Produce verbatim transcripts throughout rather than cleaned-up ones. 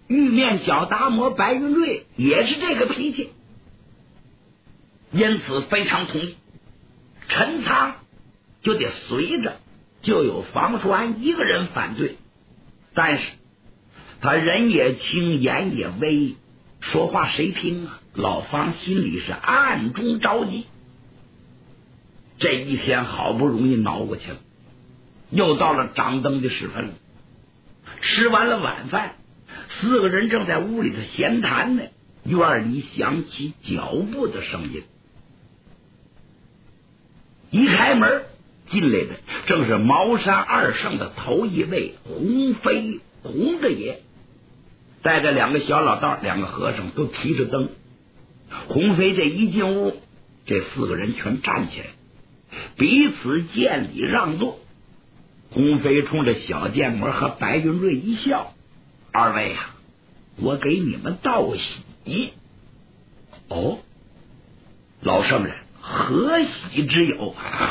玉面小达摩白云瑞也是这个脾气，因此非常同意，陈仓就得随着，就有房叔安一个人反对，但是他人也轻，言也微，说话谁听啊？老方心里是暗中着急。这一天好不容易熬过去了，又到了掌灯的时分了。吃完了晚饭，四个人正在屋里头闲谈呢，院里响起脚步的声音。一开门进来的正是茅山二圣的头一位洪飞洪大爷，带着两个小老道，两个和尚都提着灯。洪飞这一进屋，这四个人全站起来，彼此见礼让座。洪飞冲着小剑魔和白云瑞一笑：“二位啊，我给你们道喜。”哦，老圣人何喜之有？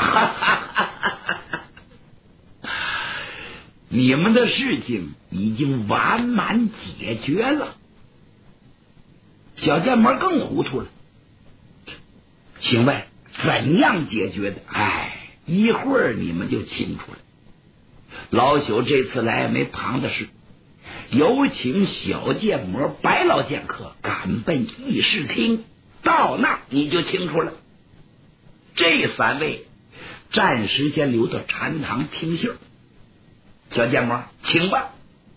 你们的事情已经完满解决了。小剑魔更糊涂了，请问怎样解决的？哎，一会儿你们就清楚了。老朽这次来没旁的事，有请小剑魔白老剑客赶奔议事厅，到那你就清楚了。这三位暂时先留到禅堂听信。小剑魔，请吧。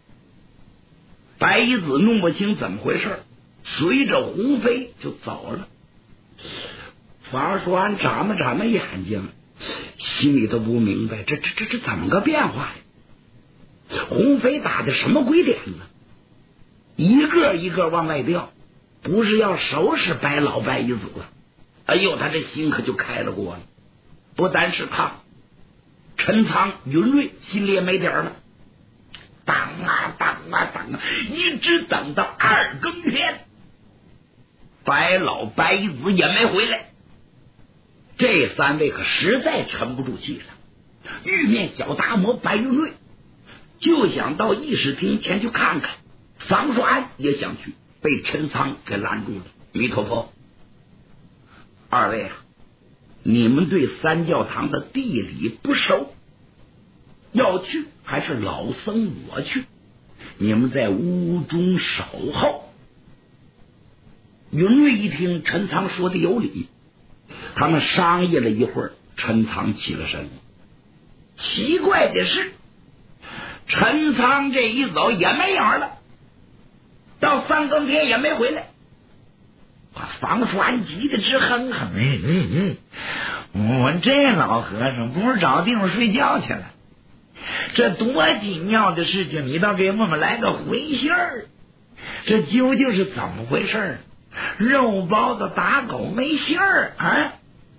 白衣子弄不清怎么回事，随着洪飞就走了。房叔安眨巴眨巴眼睛，心里都不明白，这这这这怎么个变化呀？洪飞打的什么鬼点子？一个一个往外调，不是要收拾白老白衣子了？哎呦，他这心可就开了锅了。不单是他，陈仓、云瑞心里也没底儿了。等啊等啊等啊，一直等到二更天，白老白衣子也没回来。这三位可实在沉不住气了。玉面小达摩白云瑞就想到议事厅前去看看，房叔安也想去，被陈仓给拦住了。弥陀佛，二位啊，你们对三教堂的地理不熟，要去还是老僧我去？你们在屋中守候。云瑞一听陈仓说的有理，他们商议了一会儿，陈仓起了身。奇怪的是，陈仓这一走也没影了，到三更天也没回来。把房叔安急得直哼哼，嗯嗯嗯，我这老和尚不是找地方睡觉去了？这多紧要的事情，你倒给我们来个回信儿，这究竟是怎么回事？肉包子打狗没信儿啊！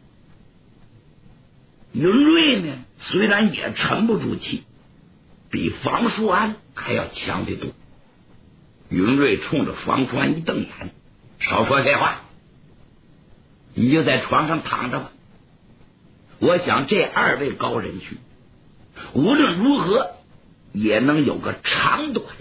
云瑞呢，虽然也沉不住气，比房叔安还要强得多。云瑞冲着房叔安一瞪眼：“少说废话，你就在床上躺着吧。我想这二位高人去，无论如何也能有个长短。”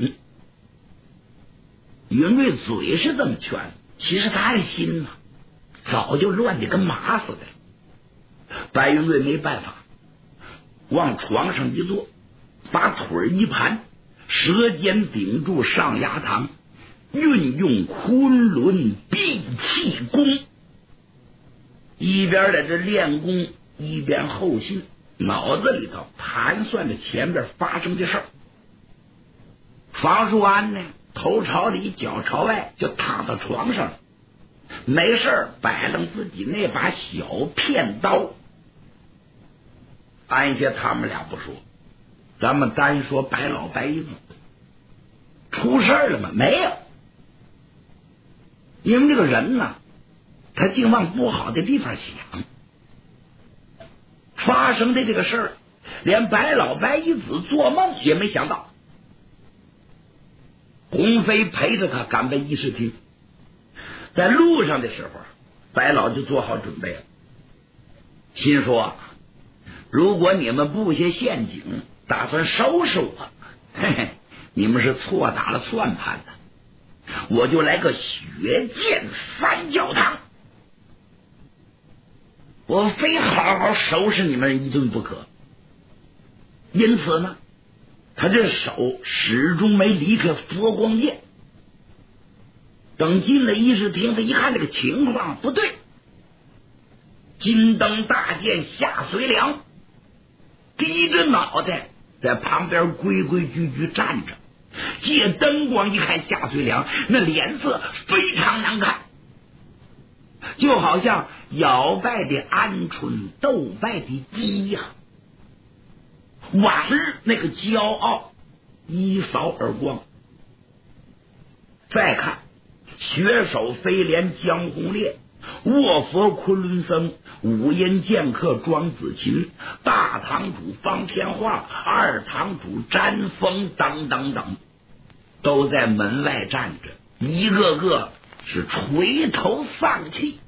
云瑞嘴是这么劝，其实他的心呢，早就乱得跟麻似的。白云瑞没办法，往床上一坐，把腿一盘，舌尖顶住上牙膛，运用昆仑闭气功，一边在这练功，一边后心，脑子里头盘算着前边发生的事儿。房叔安呢，头朝里脚朝外，就躺到床上了，没事摆弄自己那把小片刀。按下他们俩不说，咱们单说白老白衣子，出事了吗？没有。因为这个人呢，他净往不好的地方想。发生的这个事儿，连白老白衣子做梦也没想到。洪飞陪着他赶奔议事厅，在路上的时候，白老就做好准备了，心说：如果你们布下陷阱，打算收拾我，嘿嘿，你们是错打了算盘的。 我就来个血溅三教堂，我非好好收拾你们一顿不可。因此呢，他这手始终没离开佛光殿。等进了议事厅，他一看这个情况不对，金灯大剑下随良低着脑袋在旁边规规矩矩站着，借灯光一看夏随良那脸色非常难看，就好像摇摆的鹌鹑斗败的鸡呀、啊。往日那个骄傲一扫而光。再看血手飞廉江红烈、卧佛昆仑僧、五阴剑客庄子琴、大堂主方天化、二堂主詹峰等等等，都在门外站着，一个个是垂头丧气。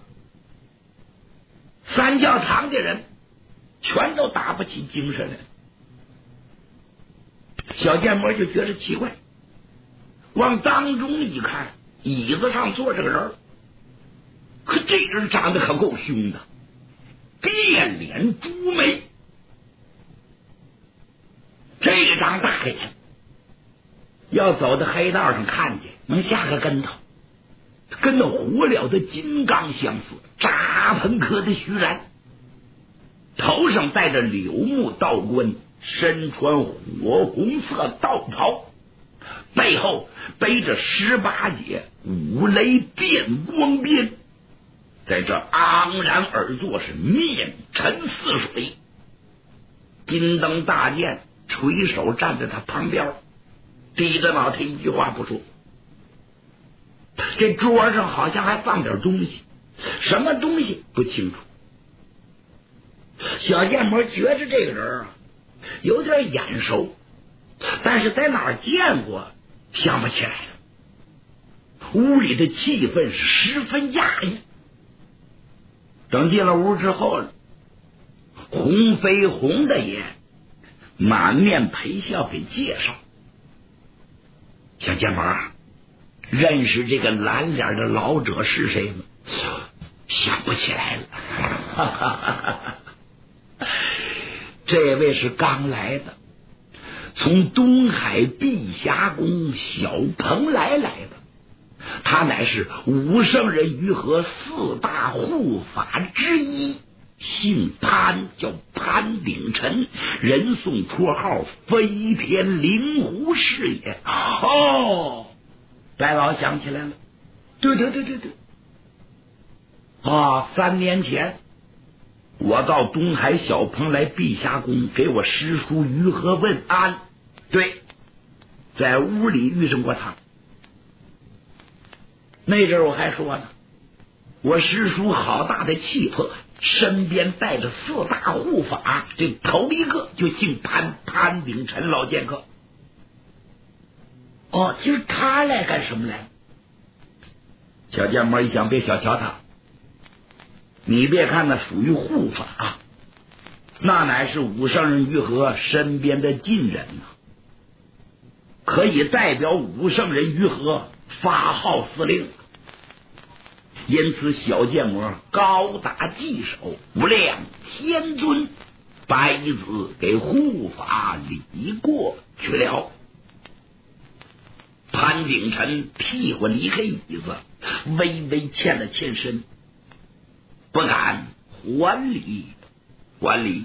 三教堂的人全都打不起精神来。小建模就觉得奇怪，往当中一看，椅子上坐着个人，可这人长得可够凶的，变脸猪眉，这张大脸要走到黑道上看见能下个跟头，跟那活了的金刚相似，扎喷科的虚然，头上戴着柳木道冠，身穿火红色道袍，背后背着十八节五雷电光鞭，在这昂然而坐，是面沉似水。金灯大剑垂手站在他旁边，低着脑袋一句话不说。这桌上好像还放点东西，什么东西不清楚。小建模觉着这个人啊有点眼熟，但是在哪儿见过想不起来了。屋里的气氛是十分压抑。等进了屋之后，洪飞鸿的爷满面陪笑给介绍：小建模，认识这个蓝脸的老者是谁吗？想不起来了。哈哈哈哈，这位是刚来的，从东海碧霞宫小蓬莱来的，他乃是五圣人于和四大护法之一，姓潘，叫潘鼎臣，人送绰号飞天灵狐是也。哦，白老想起来了，对对对对对，啊，三年前我到东海小蓬莱碧霞宫给我师叔于和问安，对，在屋里遇上过他。那阵我还说呢，我师叔好大的气魄，身边带着四大护法，这头一个就姓潘，潘鼎臣老剑客。哦，今儿他来干什么来？小剑模一想，别小瞧他，你别看那属于护法，那乃是五圣人于和身边的近人呐、啊，可以代表五圣人于和发号司令。因此小剑模高打稽首，无量天尊，白子给护法礼过去了。潘鼎臣屁股离开椅子，微微欠了欠身，不敢还礼还礼。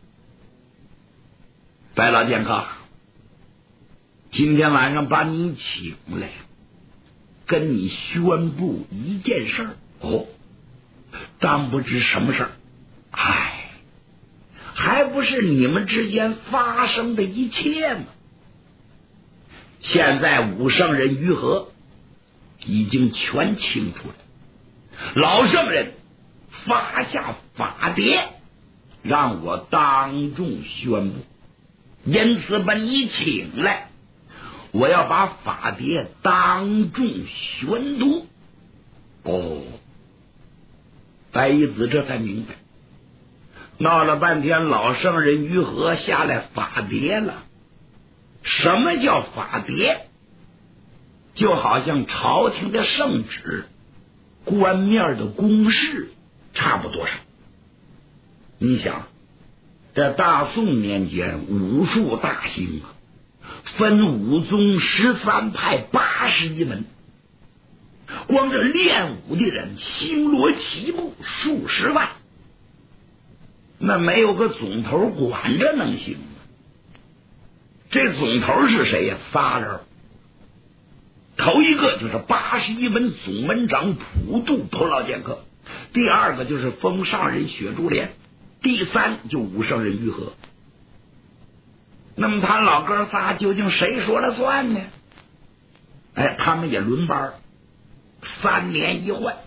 白老剑客，今天晚上把你请来，跟你宣布一件事儿。哦，当不知什么事儿？唉，还不是你们之间发生的一切吗？现在五圣人于和已经全清楚了，老圣人发下法牒，让我当众宣布，因此把你请来，我要把法牒当众宣读。哦，白衣子这才明白，闹了半天老圣人于和下来法牒了。什么叫法牒？ 就好像朝廷的圣旨、官面的公事差不多少。你想，在大宋年间，武术大兴啊，分武宗十三派八十一门，光这练武的人星罗棋布数十万，那没有个总头管着能行吗？这总头是谁呀？仨人。头一个就是八十一门总门长普渡头老剑客，第二个就是封上人雪珠莲，第三就武圣人于和。那么他老哥仨究竟谁说了算呢？哎，他们也轮班，三年一换。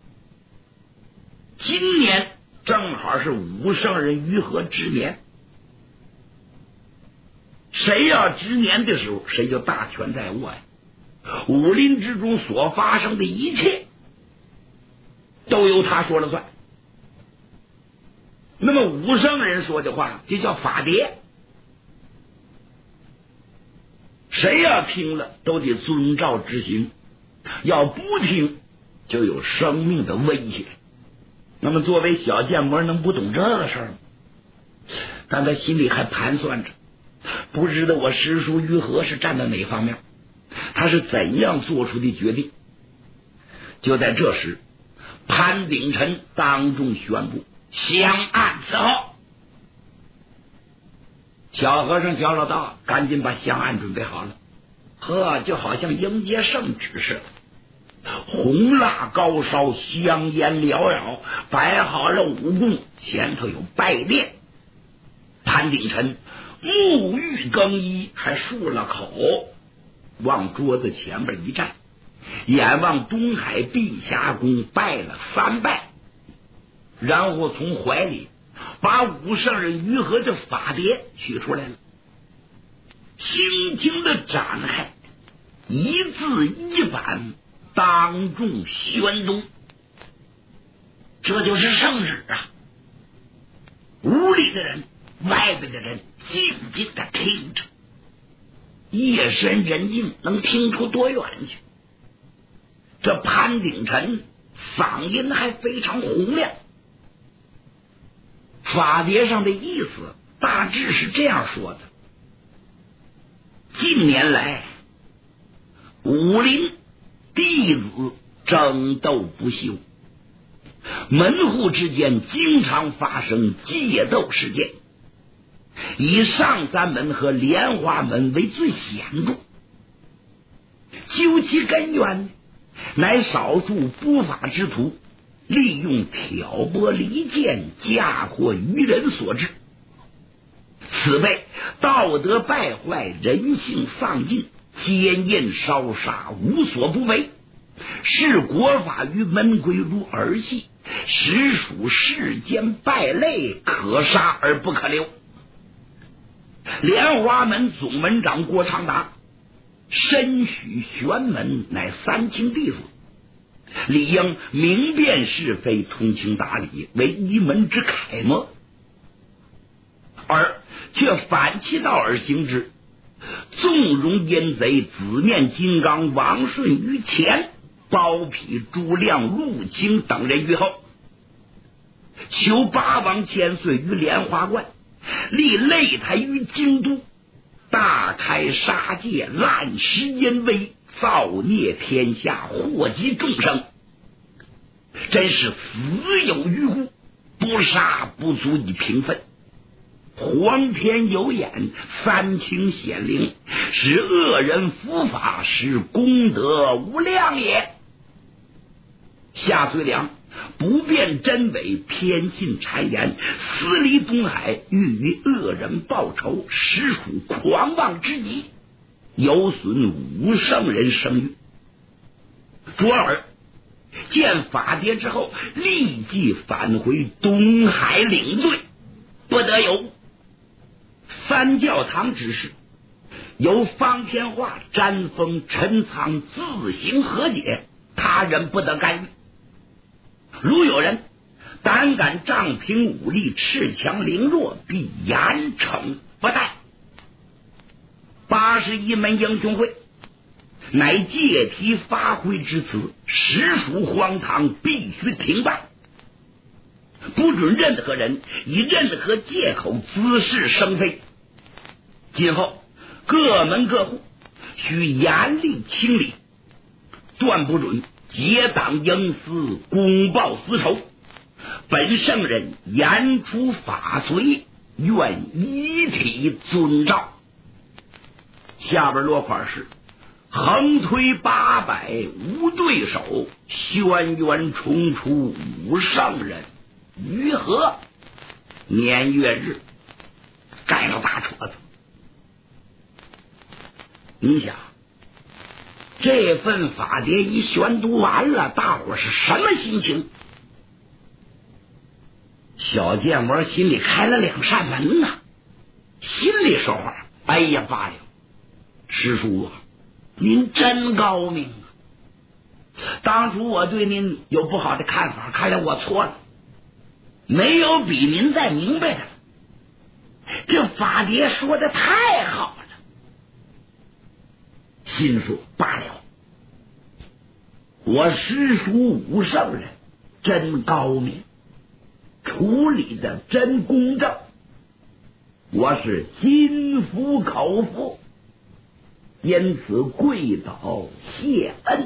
今年正好是武圣人于和之年，谁要之年的时候，谁就大权在握呀。武林之中所发生的一切都由他说了算。那么武圣人说的话就叫法牒，谁要听了都得遵照执行，要不听就有生命的威胁。那么作为小剑魔能不懂这个事儿吗？但他心里还盘算着，不知道我师叔于和是站在哪方面，他是怎样做出的决定。就在这时，潘鼎臣当众宣布相案伺候。小和尚、小老道赶紧把香案准备好了，呵，就好像迎接圣旨似的，红蜡高烧，香烟缭绕，摆好了武功，前头有拜殿。潘鼎臣沐浴更衣，还漱了口，往桌子前边一站，眼望东海碧霞宫拜了三拜，然后从怀里把武圣人于和这法牒取出来了，轻轻的展开，一字一板当众宣读。这就是圣旨啊！屋里的人、外边的人静静的听着，夜深人静，能听出多远去？这潘鼎臣嗓音还非常洪亮。法牒上的意思大致是这样说的：近年来，武林弟子争斗不休，门户之间经常发生械斗事件，以上三门和莲花门为最显著。究其根源，乃少数不法之徒利用挑拨离间、嫁祸于人所致。此辈道德败坏，人性丧尽，奸淫烧杀，无所不为，视国法于门规如儿戏，实属世间败类，可杀而不可留。莲花门总门长郭长达身许玄门，乃三清弟子，理应明辨是非，通情达理，为一门之楷模，而却反其道而行之，纵容阴贼紫面金刚王顺于前，包庇朱亮、陆清等人于后，求八王千岁于莲花观，立擂台于京都，大开杀戒，滥施淫威，造孽天下，祸及众生，真是死有余辜，不杀不足以平分。皇天有眼，三清显灵，使恶人伏法，使功德无量也。夏遂良不辨真伪，偏信谗言，私离东海，欲与恶人报仇，实属狂妄之极，有损武圣人声誉。卓尔见法牒之后，立即返回东海领罪，不得有误。三教堂之事由方天化、詹峰、陈仓自行和解，他人不得干预。如有人胆敢仗凭武力，恃强凌弱，必严惩不贷。八十一门英雄会乃借题发挥之词，实属荒唐，必须停办，不准任何人以任何借口滋事生非。今后各门各户需严厉清理，断不准结党营私，公报私仇。本圣人言出法随，愿一体遵照。下边落款是横推八百无对手，轩辕重出五圣人，于和年月日，盖了大戳子。你想，这份法牒一宣读完了，大伙是什么心情？小建模心里开了两扇门呐、啊，心里说话：哎呀，罢了，师叔啊，您真高明啊！当初我对您有不好的看法，看来我错了，没有比您再明白的了。这法牒说的太好了。心说罢了，我师叔武圣人真高明，处理的真公正，我是心服口服，因此跪倒谢恩。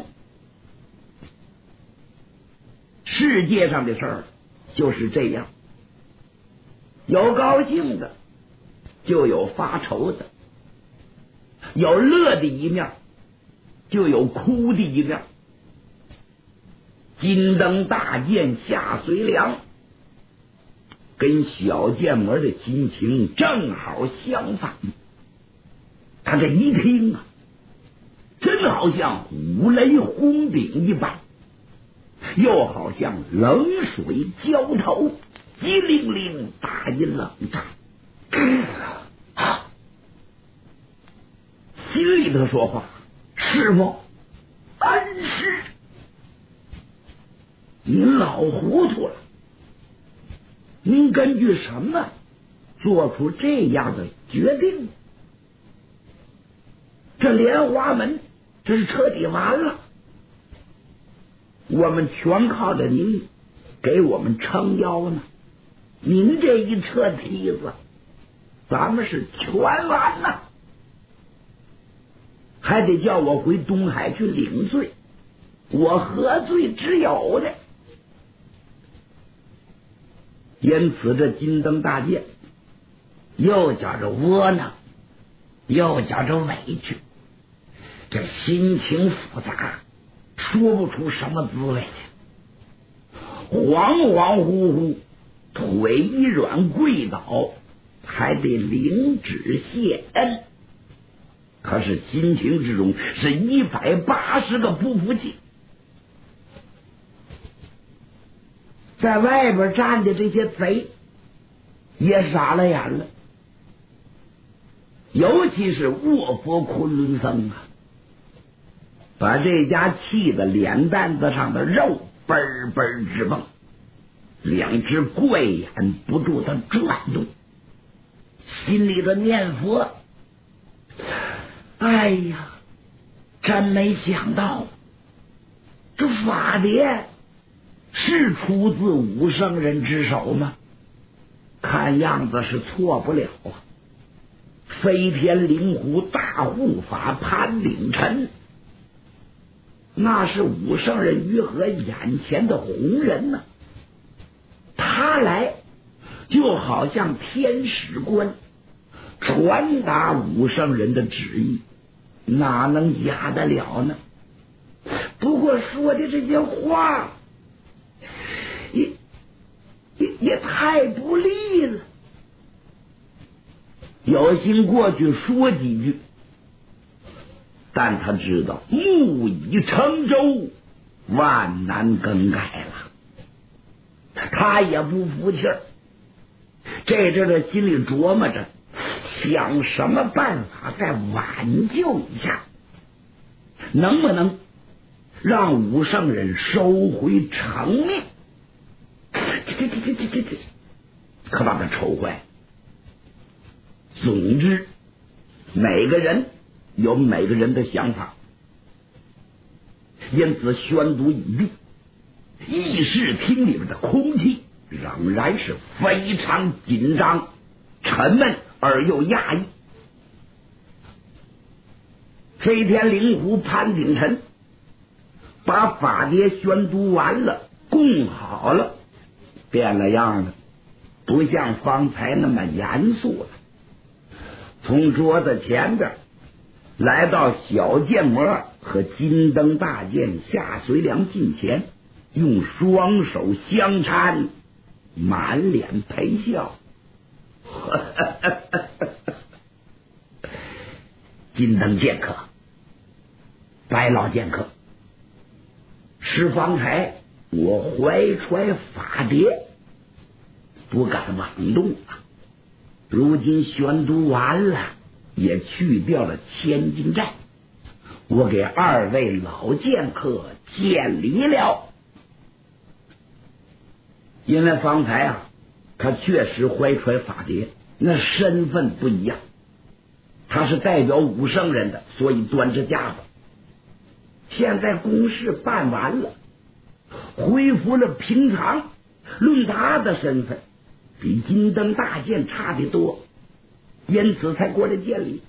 世界上的事儿就是这样，有高兴的，就有发愁的，有乐的一面，就有哭的一面。金灯大剑下随凉，跟小剑魔的心情正好相反。他这一听啊，真好像五雷轰顶一般，又好像冷水浇头，一铃铃打一冷战。啊，心里头说话：师傅，恩师，您老糊涂了，您根据什么做出这样的决定？这莲花门这是彻底完了，我们全靠着您给我们撑腰呢。您这一撤梯子，咱们是全完了，还得叫我回东海去领罪，我何罪之有的？因此这金灯大剑又觉着窝囊，又觉着委屈，这心情复杂，说不出什么滋味来，恍恍惚惚，腿一软跪倒，还得领旨谢恩。可是心情之中是一百八十个不服气。在外边站的这些贼也傻了眼了，尤其是卧佛昆仑僧啊，把这家气得脸蛋子上的肉嘣嘣直蹦，两只怪眼不住的转动，心里的念佛：哎呀，真没想到这法牒是出自武圣人之手吗？看样子是错不了啊！飞天灵狐大护法潘鼎臣，那是武圣人于和眼前的红人呢、啊。他来就好像天使官，传达武圣人的旨意，哪能假得了呢？不过说的这些话也也也太不利了，有心过去说几句，但他知道木已成舟，万难更改了，他也不服气儿，这阵的心里琢磨着，想什么办法再挽救一下，能不能让武圣人收回成命？这这这这这这，可把他愁坏。总之，每个人有每个人的想法， 因此宣读一毕，议事厅里边的空气仍然是非常紧张、沉闷而又压抑。飞天灵狐潘鼎臣把法牒宣读完了，供好了，变了样了，不像方才那么严肃了。从桌子前边来到小剑魔和金灯大剑夏随良近前，用双手相搀，满脸陪笑。金灯剑客，白老剑客，是方才我怀揣法牒，不敢妄动啊。如今宣读完了，也去掉了千金债，我给二位老剑客见礼了。因为方才啊，他确实怀揣法牒，那身份不一样，他是代表武圣人的，所以端着架子。现在公事办完了，恢复了平常，论他的身份比金灯大剑差得多，因此才过来见礼。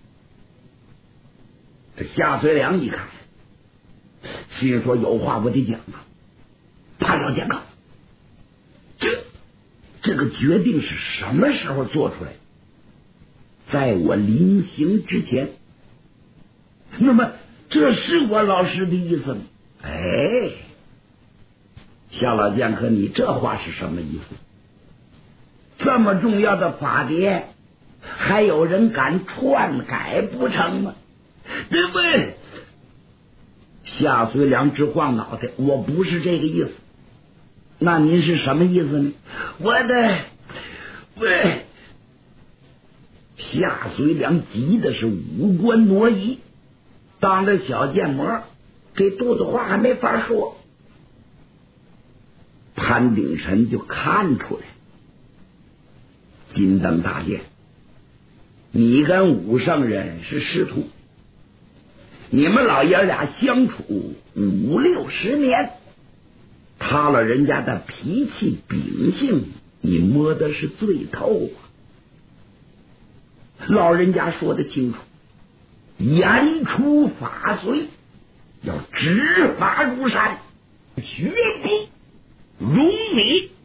这夏随良一看，心说有话我得讲啊，潘老剑客，这这个决定是什么时候做出来的？在我临行之前。那么这是我老师的意思吗？哎，夏老剑客，你这话是什么意思？这么重要的法牒，还有人敢篡改不成吗？对不对？夏随良直晃脑袋，我不是这个意思。那您是什么意思呢？我的喂，夏随良急的是五官挪移，当着小剑魔这肚子话还没法说。潘鼎臣就看出来，金灯大剑，你跟武圣人是师徒，你们老爷俩相处五六十年，他了人家的脾气秉性，你摸的是最透啊。老人家说的清楚，言出法随，要执法如山，学不如你。